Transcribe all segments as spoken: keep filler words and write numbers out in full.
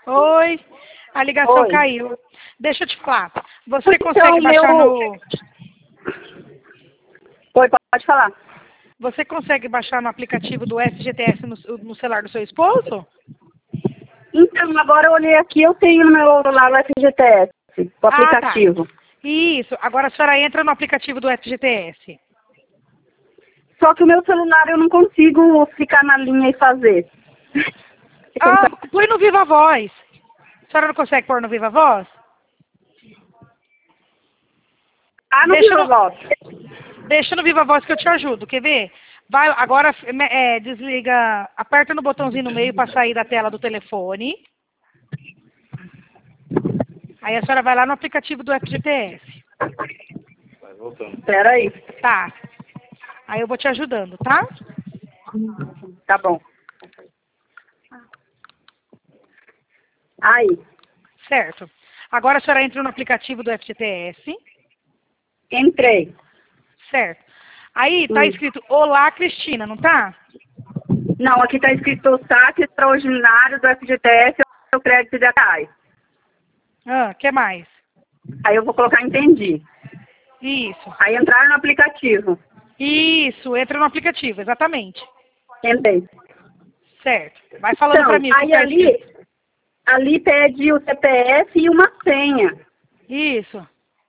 Oi, a ligação Oi. caiu. Deixa eu te falar. Você Então, consegue baixar meu- no. Oi, pode falar. Você consegue baixar no aplicativo do F G T S no, no celular do seu esposo? Então, agora eu olhei aqui, eu tenho no meu celular o F G T S, o Ah, tá. aplicativo. Isso. Agora a senhora entra no aplicativo do F G T S. Só que o meu celular eu não consigo ficar na linha e fazer. Ah, põe no Viva Voz. A senhora não consegue pôr no Viva Voz? Ah, não Deixa Viva no, Voz. deixa no Viva Voz que eu te ajudo. Quer ver? Vai, agora é, desliga, aperta no botãozinho no meio para sair da tela do telefone. Aí a senhora vai lá no aplicativo do F G T S. Vai voltando. Espera aí. Tá. Aí eu vou te ajudando, tá? Tá bom. Aí, Certo. Agora a senhora entra no aplicativo do F G T S. entrei. Certo. Aí tá Hum. escrito Olá, Cristina, não tá? Não, aqui está escrito o saque extraordinário do F G T S o crédito de atrás. Ah, que mais? Aí eu vou colocar entendi. Isso. Aí entrar no aplicativo. Isso, entra no aplicativo, exatamente. Entrei. Certo. Vai falando Então, pra mim o que aí tá ali, escrito. ali pede o C P F e uma senha. Isso.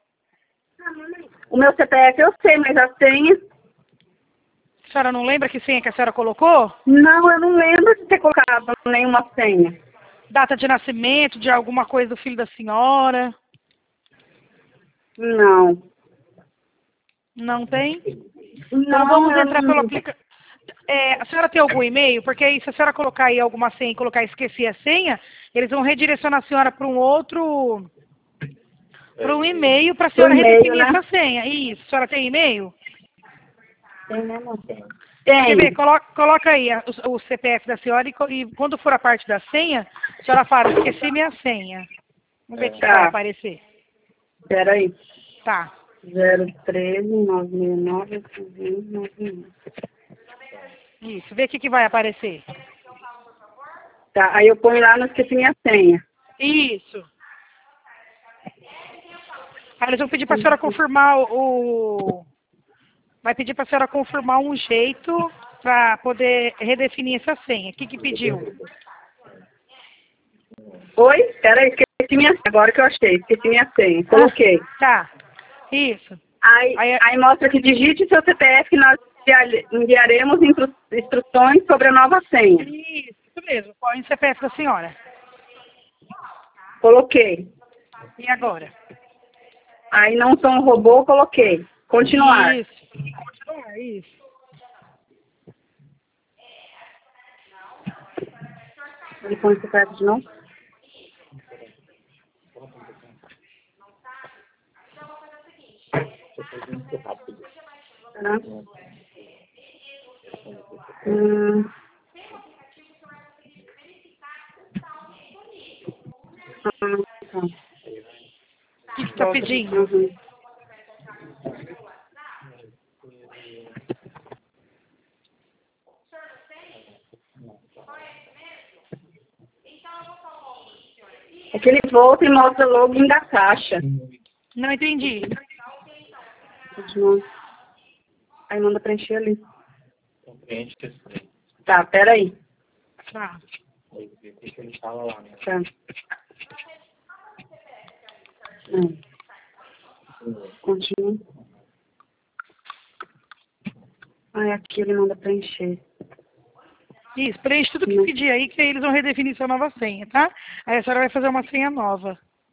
O meu C P F eu sei, mas a senha... A senhora não lembra que senha que a senhora colocou? Não, eu não lembro de ter colocado nenhuma senha. Data de nascimento de alguma coisa do filho da senhora? Não. Não tem? Não, Então vamos eu entrar pelo não... aplicativo. É, a senhora tem algum e-mail? Porque aí se a senhora colocar aí alguma senha e colocar esqueci a senha, eles vão redirecionar a senhora para um outro, para um e-mail para a Por senhora e-mail, redefinir né? essa senha. Isso. A senhora tem e-mail? Tem, né, não tem? Quer ver? Tem. Coloca, coloca aí a- o, o C P F da senhora e, co- e quando for a parte da senha, a senhora fala, esqueci minha senha. Vamos ver o que, que vai Tá. aparecer. Espera aí. Tá. zero um três nove seis nove oito nove nove. Isso. Vê o que, que vai aparecer. Tá, aí eu ponho lá, não esqueci minha senha. Isso. Aí eles vão pedir para a senhora confirmar o... o- Vai pedir para a senhora confirmar um jeito para poder redefinir essa senha. O que, que pediu? Oi? Espera aí, esqueci minha senha. Agora que eu achei, esqueci minha senha. Coloquei. Ah, tá. Isso. Aí, Aí, aí mostra que digite seu C P F que nós enviar- enviaremos instru- instruções sobre a nova senha. isso, isso mesmo. Põe o C P F da senhora. Coloquei. E agora? Aí não sou um robô, coloquei. Continuar. Isso. Continuar, isso. Ele põe o C P F de novo. Tá. Hum. Ah, tá. O que, que está pedindo? Uhum. É que ele volta e mostra o login da caixa. Não entendi. Continua. Aí manda preencher ali. Então, preenche esse trem. Tá, peraí. Tá. Aí, deixa ele instalar lá, né? Tá. Hum. Continua. Aí aqui ele manda preencher. Isso, preenche tudo que pedir aí, que aí eles vão redefinir sua nova senha, tá? Aí a senhora vai fazer uma senha nova.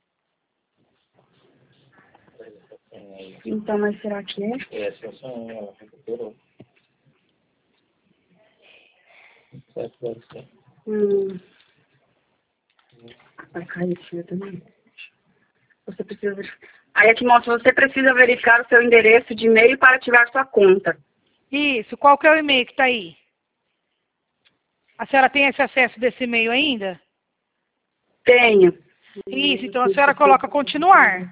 Então, mas será que é? É, essa senha ela recuperou. Certo, deve ser. Hum. Vai cair aqui também. Você precisa verificar. Aí aqui mostra, você precisa verificar o seu endereço de e-mail para ativar sua conta. Isso, qual que é o e-mail que está aí? A senhora tem esse acesso desse e-mail ainda? Tenho. Isso, então a senhora coloca continuar.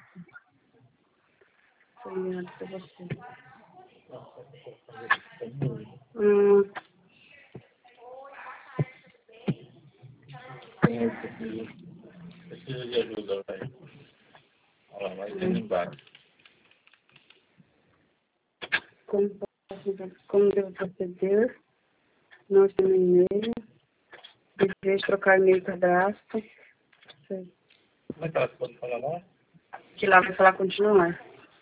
Hum. Tem esse aqui. precisa de ajuda, velho. Olha lá, vai tendo embaixo. Como, posso- como devo proceder? Não estou no e-mail. Desejo trocar e-mail e cadastro. Como é que ela pode falar lá? Que lá vai falar continuar.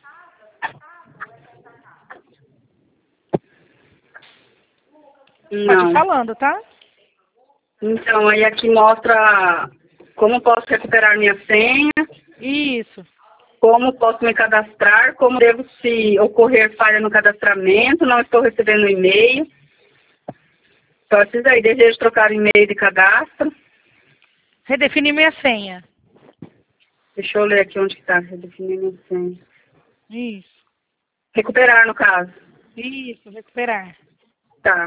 Pode ir Não. falando, tá? Então, aí aqui mostra como posso recuperar minha senha, Isso. como posso me cadastrar, como devo se ocorrer falha no cadastramento, não estou recebendo e-mail. Só isso aí, desejo trocar o e-mail de cadastro. Redefinir minha senha. Deixa eu ler aqui onde está, redefinir minha senha. Isso. Recuperar, no caso. Isso, recuperar. Tá.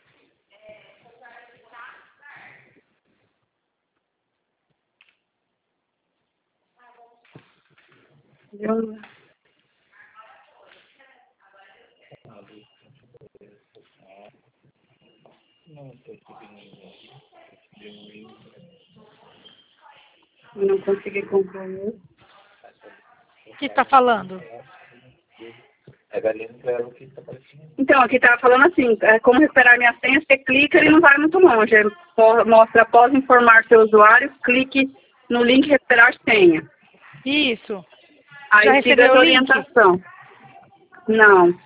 Eu... Não estou conseguindo. eu não consegui concluir. O que está falando? É galinha para ela que está aparecendo. Então, aqui tá falando assim, é, como recuperar minha senha, você clica e não vai muito longe. É, mo- Mostra, após informar seu usuário, clique no link recuperar senha. Isso. Aí Já siga recebeu a o link? orientação. Não.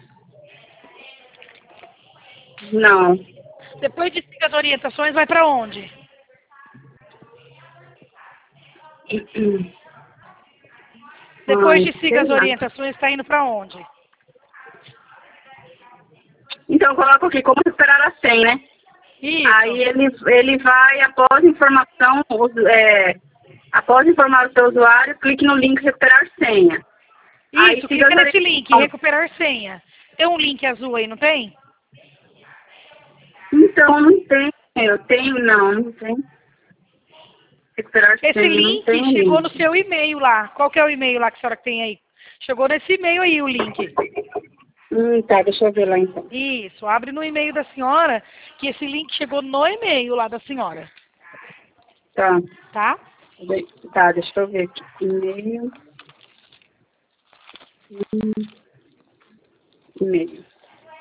Não. Depois de seguir as orientações, vai para onde? Depois Ai, de sei seguir as lá. orientações, está indo para onde? Então, coloca aqui, como recuperar a senha, né? Isso. Aí ele, ele vai, após informação, os- é, após informar o seu usuário, clique no link recuperar senha. Aí Isso, siga clica as nesse link, orientações. recuperar senha. Tem um link azul aí, não tem? Então, não tem. Eu tenho, não, não tem. Recuperar Esse senha, não link tem chegou link. no seu e-mail lá. Qual que é o e-mail lá que a senhora tem aí? Chegou nesse e-mail aí o link. Hum, tá, deixa eu ver lá então. Isso, abre no e-mail da senhora, que esse link chegou no e-mail lá da senhora, Tá. tá? De- Tá, deixa eu ver aqui. E-mail. Hum, E-mail.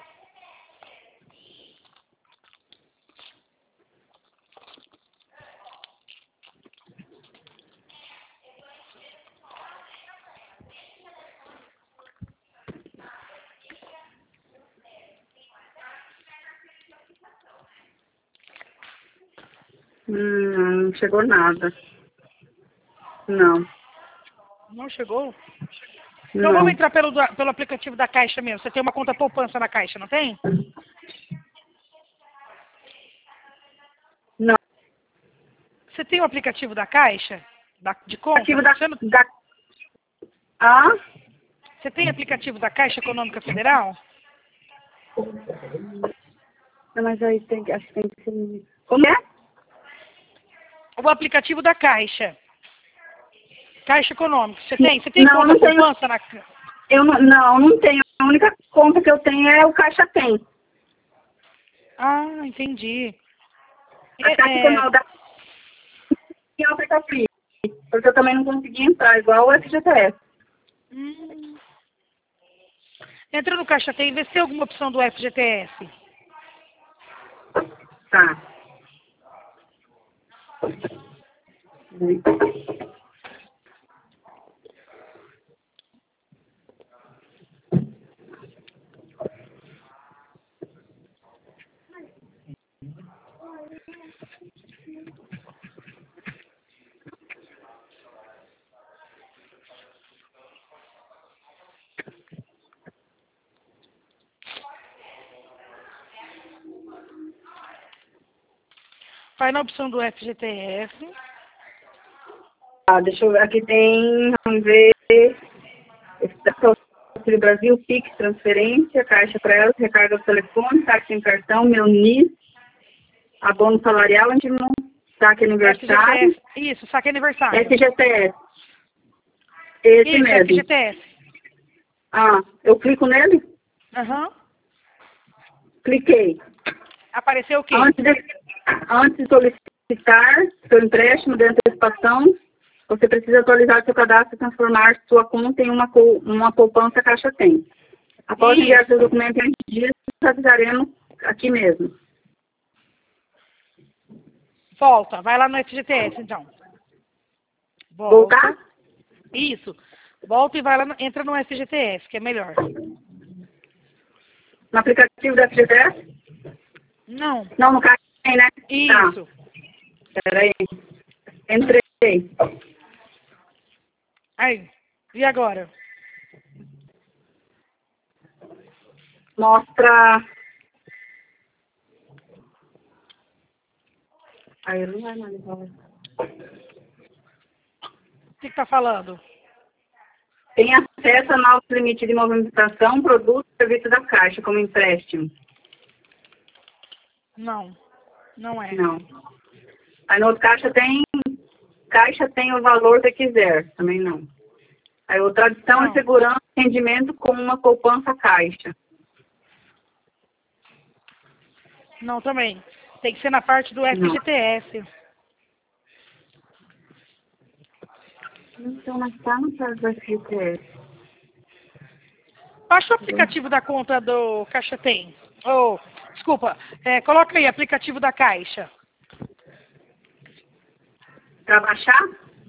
Hum, não chegou nada. Não. Não chegou? Então Não. vamos entrar pelo, da- pelo aplicativo da Caixa mesmo. Você tem uma conta poupança na Caixa, não tem? Não. Você tem o aplicativo da Caixa? Da, de conta? Arquivo da, Você, não- da... Ah? você tem aplicativo da Caixa Econômica Federal? Não, mas aí tem que... Acho que tem que ser... Como é? O aplicativo da Caixa. Caixa Econômica. Você tem? Você tem Não, conta não tenho. poupança na... Eu não, não, não tenho. A única conta que eu tenho é o Caixa Tem. Ah, entendi. A É, Caixa é, Econômica da... E a Oferta Free. Porque eu também não consegui entrar, igual o F G T S. hum. Entra no Caixa Tem e vê se tem alguma opção do F G T S. Tá. Vai na opção do F G T S. Ah, deixa eu ver. Aqui tem, vamos ver, Auxílio Brasil, Pix, transferência, caixa para elas, recarga do telefone, taxa em cartão, meu N I S, abono salarial, íntimo, saque aniversário, F G T S. Isso, saque aniversário. F G T S. Esse Isso, mesmo. F G T S. Ah, eu clico nele? Aham. Cliquei. Apareceu o quê? Antes de, antes de solicitar seu empréstimo de antecipação, você precisa atualizar seu cadastro e transformar sua conta em uma, co- uma poupança Caixa Tem. Após Isso. enviar seu documento em dias, avisaremos aqui mesmo. Volta, vai lá no F G T S, então. Volta. Voltar? Isso. Volta e vai lá, no- entra no F G T S, que é melhor. No aplicativo da F G T S? Não. Não, no Caixa Tem, né? Isso. Tá. Peraí. Entrei. Aí. E agora? Mostra... Aí não vai mais. Não. O que que tá falando? Tem acesso a novos limites de movimentação, produto e serviço da Caixa, como empréstimo. Não. Não é. Não. Aí no outro Caixa tem... Caixa tem o valor que quiser. Também não. Aí o tradição Não. e segurança e rendimento com uma poupança Caixa. Não, também. Tem que ser na parte do F G T S. Então, mas tá no caso da F G T S. Baixa o aplicativo da conta do Caixa Tem. Oh, desculpa. É, coloca aí, aplicativo da Caixa. Pra baixar?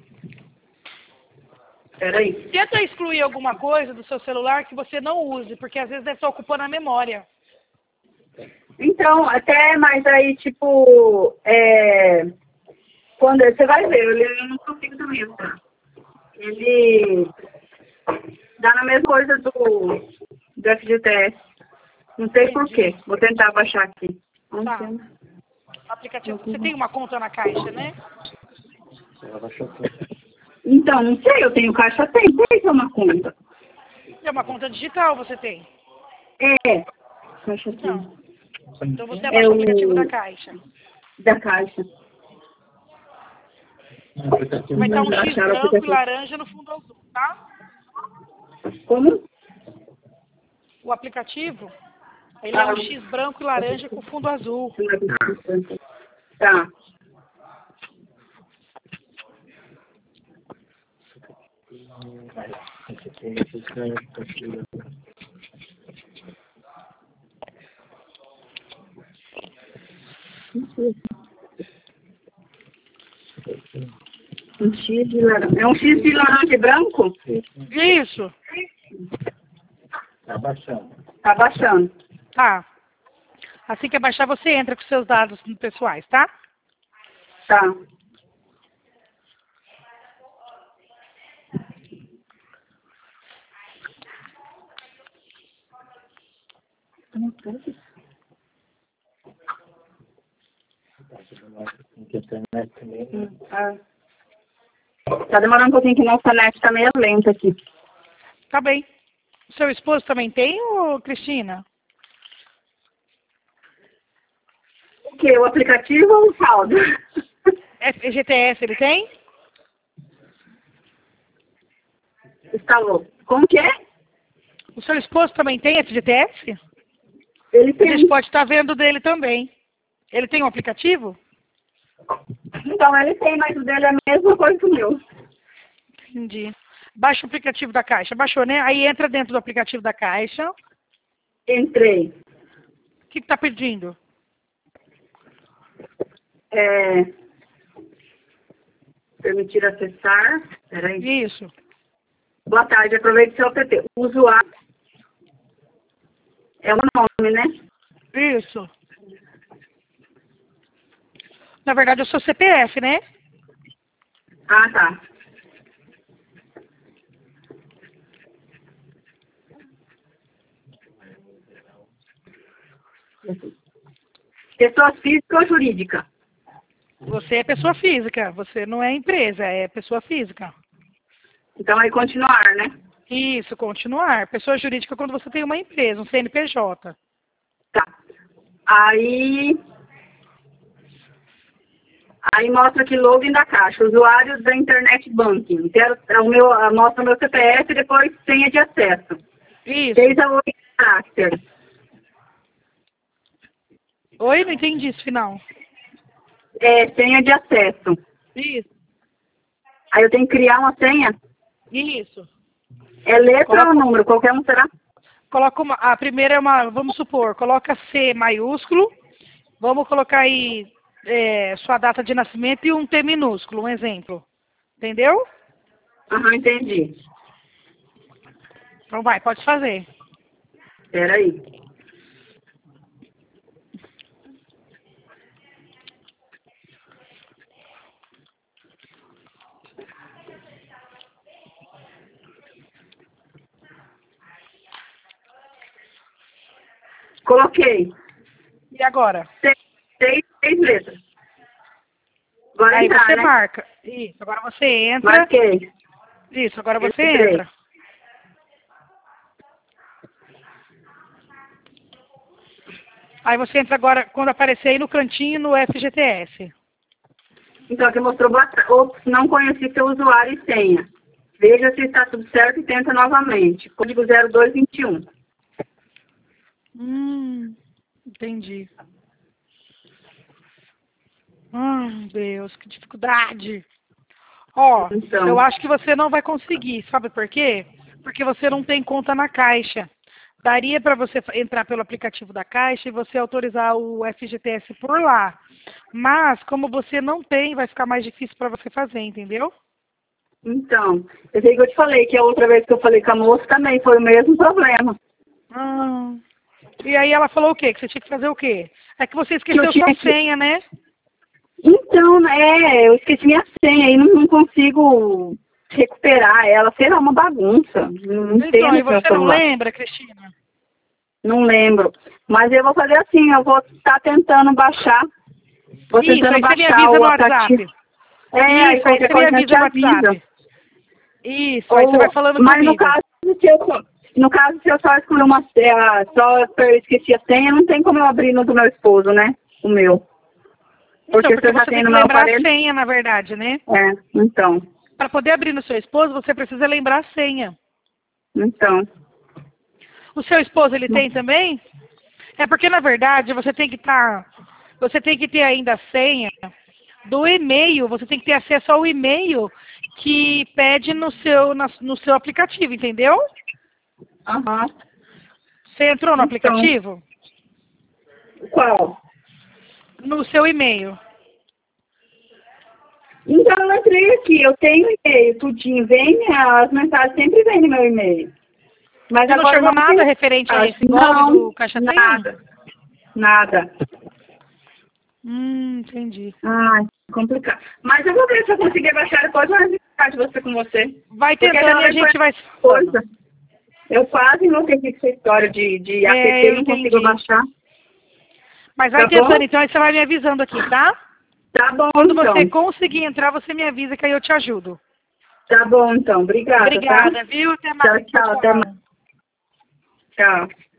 Peraí. Tenta excluir alguma coisa do seu celular que você não use, porque às vezes deve estar ocupando a memória. Então, até, mas aí, tipo, é, quando você vai ver, eu, eu não consigo também, tá? Ele dá na mesma coisa do, do F G T S. Não sei por quê. Vou tentar baixar aqui. Não Tá. sei. Aplicativo. Você tem uma conta na Caixa, né? Ela baixou tudo. Então, não sei, eu tenho Caixa Tem, sei que é uma conta. É uma conta digital você tem. É, Caixa Tem. Não. Então você É abaixa o o- aplicativo da Caixa. Da Caixa. No aplicativo Vai estar um Não, X acharam o branco e aplicativo. laranja no fundo azul, tá? Como? O aplicativo, ele é um Ah. X branco e laranja com fundo azul. Tá. Esse aqui, esse aqui é o aplicativo. Um X de laranja. É um X de laranja e branco? Isso. Tá baixando. Tá baixando. Tá. Assim que abaixar, você entra com seus dados pessoais, tá? Tá. Internet também. Hum, ah. Tá demorando um pouquinho que nossa net tá meio lenta aqui. Tá bem. O seu esposo também tem, ô Cristina? O quê? O aplicativo ou o saldo? F G T S ele tem? Instalou. Como que é? O seu esposo também tem F G T S? Ele A gente tem. pode estar vendo dele também. Ele tem um aplicativo? Então ele tem, mas o dele é a mesma coisa que o meu. Entendi. Baixa o aplicativo da Caixa. Baixou, né? Aí entra dentro do aplicativo da Caixa. O Entrei. que que tá pedindo? É... Permitir acessar. Peraí. Isso. Boa tarde, aproveite seu app. O usuário é o nome, né? Isso. Na verdade, eu sou C P F, né? Ah, tá. Pessoa física ou jurídica? Você é pessoa física. Você não é empresa, é pessoa física. Então aí continuar, né? Isso, continuar. Pessoa jurídica quando você tem uma empresa, um C N P J. Tá. Aí... Aí mostra aqui login da Caixa, usuário da Internet Banking. Quero, o meu, mostra o meu C P F e depois senha de acesso. Isso. Seis a oito caracteres. Oi, não entendi esse final. É, senha de acesso. Isso. Aí eu tenho que criar uma senha? Isso. É letra Coloca- ou número? Qualquer um será? Coloca uma, a primeira é uma, vamos supor, coloca C maiúsculo, vamos colocar aí é, sua data de nascimento e um T minúsculo, um exemplo. Entendeu? Aham, entendi. Então vai, pode fazer. Espera aí. Coloquei. E agora? Seis, seis, seis letras. Agora Aí entrar, você né? marca. Isso, agora você entra. Marquei. Isso, agora você Entrei. entra. Aí você entra agora, quando aparecer aí no cantinho, no F G T S. Então, aqui mostrou bastante. Ops, não conheci seu usuário e senha. Veja se está tudo certo e tenta novamente. Código zero dois vinte e um. Hum, entendi. Ai, Deus, que dificuldade. Ó, Então. eu acho que você não vai conseguir, sabe por quê? Porque você não tem conta na Caixa. Daria para você fa- entrar pelo aplicativo da Caixa e você autorizar o F G T S por lá. Mas, como você não tem, vai ficar mais difícil para você fazer, entendeu? Então, eu sei que eu te falei que a outra vez que eu falei com a moça também foi o mesmo problema. Ah. E aí ela falou o quê? Que você tinha que fazer o quê? É que você esqueceu tinha sua que- senha, né? Então, é, eu esqueci minha senha e não, não consigo recuperar ela. Será uma bagunça. Não Então, entendo e o que eu você não celular. lembra, Cristina? Não lembro. Mas eu vou fazer assim, eu vou estar tentando baixar. Vou Isso, tentando aí você me baixar avisa o no aplicativo. WhatsApp. É, aí Isso, aí qualquer você me coisa avisa te no avisa. WhatsApp. Isso, aí você Ou- vai falando mas comigo. no caso, se eu, só- no caso, se eu só excluir uma senha, só eu esqueci a senha, não tem como eu abrir no do meu esposo, né? O meu. Então, Porque, porque você já você tem tem no que meu lembrar a aparelho. senha, na verdade, né? É, então. Para poder abrir no seu esposo, você precisa lembrar a senha. Então. O seu esposo, ele tem também? É porque, na verdade, você tem que estar... você tem que ter ainda a senha do e-mail, você tem que ter acesso ao e-mail que pede no seu, na- no seu aplicativo, entendeu? Aham. Você entrou no Então. aplicativo? Qual? No seu e-mail. Então eu entrei aqui, eu tenho e-mail, tudinho, vem, as mensagens sempre vêm no meu e-mail. Mas E não agora chegou não nada tem- referente a esse não, golpe do Caixa Tem? nada, nada. Hum, entendi. Ai, complicado. Mas eu vou ver se eu conseguir baixar depois uma mensagem você com você. Vai Porque tentando e a também gente foi vai... coisa. Eu quase enlouqueci com essa história de, de É, app, eu não consigo entendi. baixar. Mas vai Tá tentando, bom? então, aí você vai me avisando aqui, tá? Tá bom, Quando então. você conseguir entrar, você me avisa que aí eu te ajudo. Tá bom, então. Obrigada, Obrigada, tá? viu? Até mais. Tchau, tchau. Até mais. Tchau.